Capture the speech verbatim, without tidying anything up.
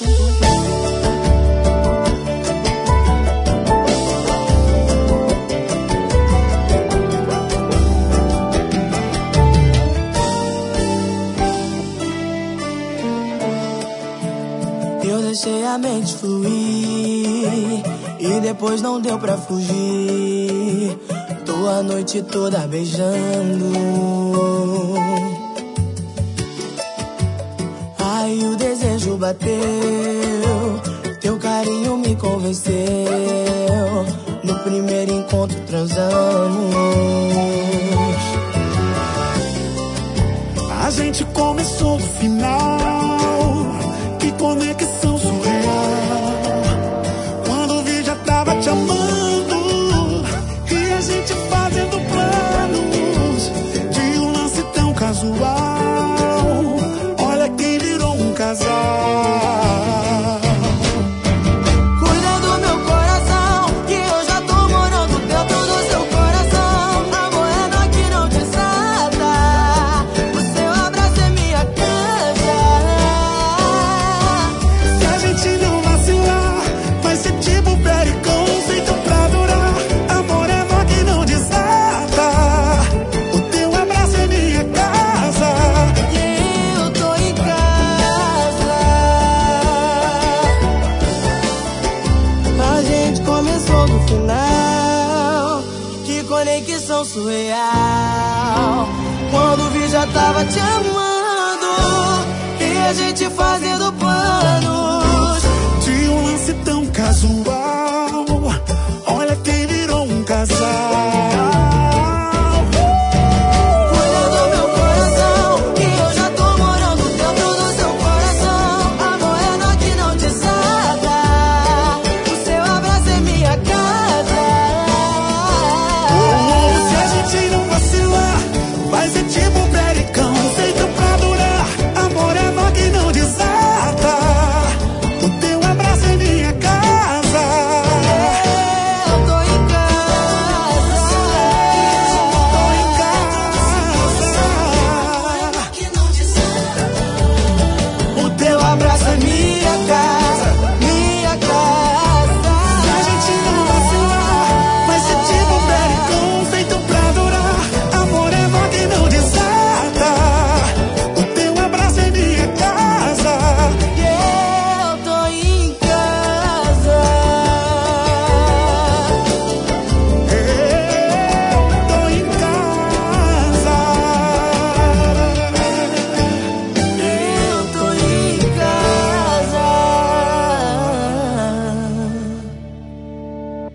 Eu deixei a mente fluir e depois não deu pra fugir. Tô a noite toda beijando. Aí o desejo bateu, teu carinho me convenceu. No primeiro encontro transamos. A gente começou no final. Que conexão surreal. Quando vi já tava te amando. E a gente fazendo planos de um lance tão casual. Olha quem virou um casal. Cuida do meu coração, que eu já tô morando dentro do seu coração. A moeda que não desata, o seu abraço é minha casa. Se a gente não vacilar, vai ser tipo pericão, feito pra durar. Amor é nó que não desata. O teu abraço é minha casa. E eu tô em casa. A gente começou no final. Que conexão surreal. Quando vi já tava te amando. E a gente fazendo planos De um lance tão casual. Olha quem virou um casal. Cuida do meu coração, que eu já tô morando dentro do seu coração. A moeda que não desata, o seu abraço é minha casa. Oh, se a gente não vacilar, vai ser tipo pericão, feito pra durar. Amor é nó que não desata. O teu abraço é minha casa. Eu tô em casa. Tô em casa. O teu abraço é minha casa.